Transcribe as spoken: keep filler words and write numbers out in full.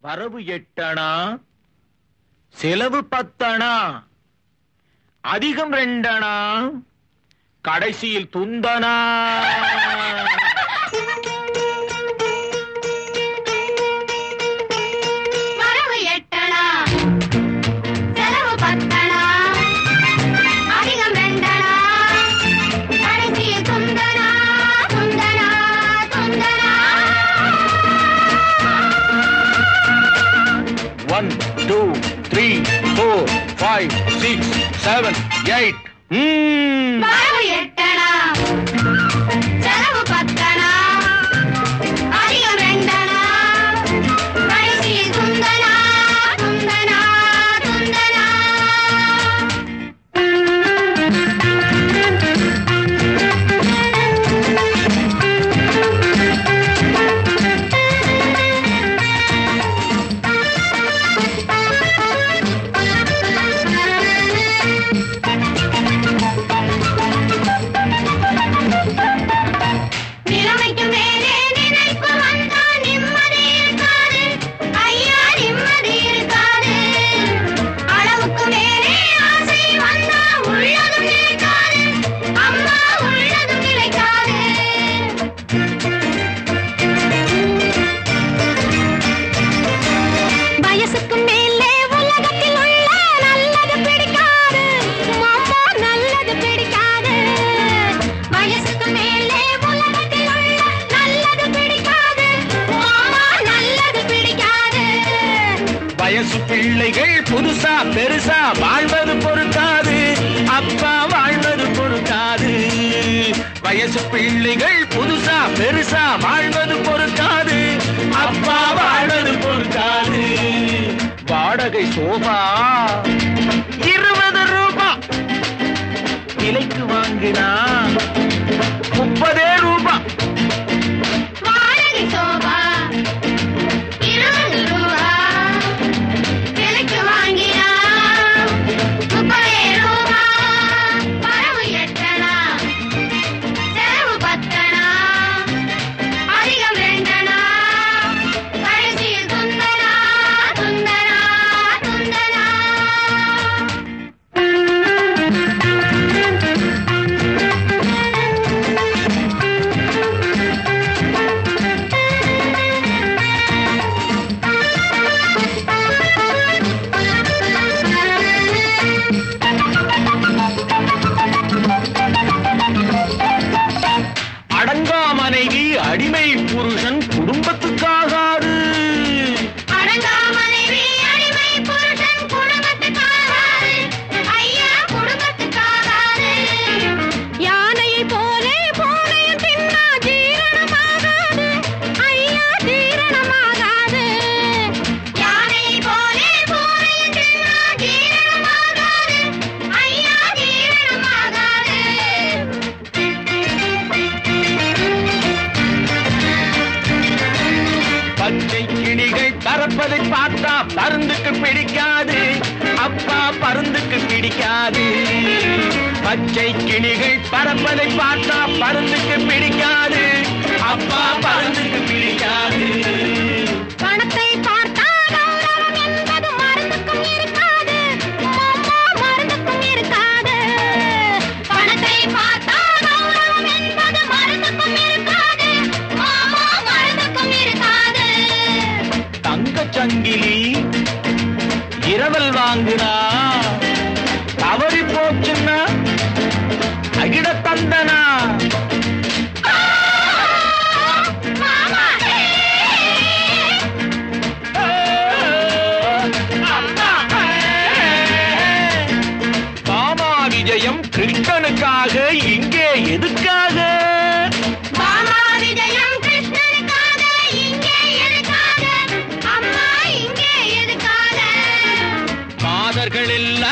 வரவு எட்டணா, செலவு பத்தணா, அதிகம் ரெண்டணா, கடைசியில் துந்தனா. வரவு எட்டணா, செலவு பத்தணா, அதிகம் ரெண்டணா, கடைசியில் துந்தனா, துந்தனா, துந்தனா. One, two, three, four, five, six, seven, eight. வரவு எட்டணா, செலவு பத்தணா, அதிகம் ரெண்டணா, கடைசியில் துந்தனா, துந்தனா, துந்தனா. நிலைமைக்கு மேலே நினைப்பு வந்தா நிம்மதி இருக்காது, ஐயா நிம்மதி இருக்காது. அளவுக்கு மேலே ஆசை வந்தா உள்ளதும் நிலைக்காது, அம்மா உள்ளதும் நிலைக்காது. வயசுக்கு மேலே உலகத்தில் உள்ள நல்லது பிடிக்காது, அம்மா நல்லது பிடிக்காது. வயசுக்கு மேலே உலகத்தில் உள்ள நல்லது பிடிக்காது, அம்மா நல்லது பிடிக்காது. வயசு பிள்ளைகள் புதுசா பெருசா வாழ்வது பொறுக்காது, அப்பா வாழ்வது பொறுக்காது. வயசு பிள்ளைகள் புதுசா பெருசா வாழ்வது பொறுக்காது, அப்பா வாழ்வது பொறுக்காது. வாடகை சோபா இருபது ரூபாய், விலைக்கு வாங்கினா முப்பதே ரூபாய். வாடகை சோபா இருபது ரூபா, விலைக்கு வாங்கினா முப்பதே ரூபா. வரவு எட்டணா, செலவு பத்தணா, அதிகம் ரெண்டணா, கடைசியில் துந்தனா, துந்தனா, துந்தனா. அடங்கா மனைவி அடிமை புருஷன் குடும்பத்துக்காகாது. அடங்கா மனைவி அடிமை புருஷன் குடும்பத்துக்காகாது, ஐயா குடும்பத்துக்காகாது. யானையை போலே பூனையும் தின்னா ஜீரணமாகாது, ஐயா ஜீரணமாகாது. யானையை போலே பூனையும் தின்னா ஜீரணமாகாது, ஐயா ஜீரணமாகாது. பச்சை கிளிகள் பறப்பதை பார்த்தா பருந்துக்கு பிடிக்காது, அப்பா பருந்துக்கு பிடிக்காது. பச்சை கிளிகள் பறப்பதை பார்த்தா பருந்துக்கு பிடிக்காது, அப்பா பருந்துக்கு பிடிக்காது. பணத்தை பார்த்தா கௌரவம் என்பது மருந்துக்கும் இருக்காது, அம்மா மருந்துக்கும் இருக்காது. பணத்தை பார்த்தா கௌரவம் என்பது மருந்துக்கும் இருக்காது, அம்மா மருந்துக்கும் இருக்காது. தங்கச் சங்கிலி இரவல் வாங்குனா தவறி போச்சுன்னா அகிட தந்தனா. மாமா மாமா விஜயம் கிருஷ்ணனுக்காக, இங்கே எதுக்காக? மாமா விஜயம் கிருஷ்ணனுக்காக, இங்கே எதுக்காக? அம்மா இங்கே எதுக்காக? மாதர்கள் எல்லாம்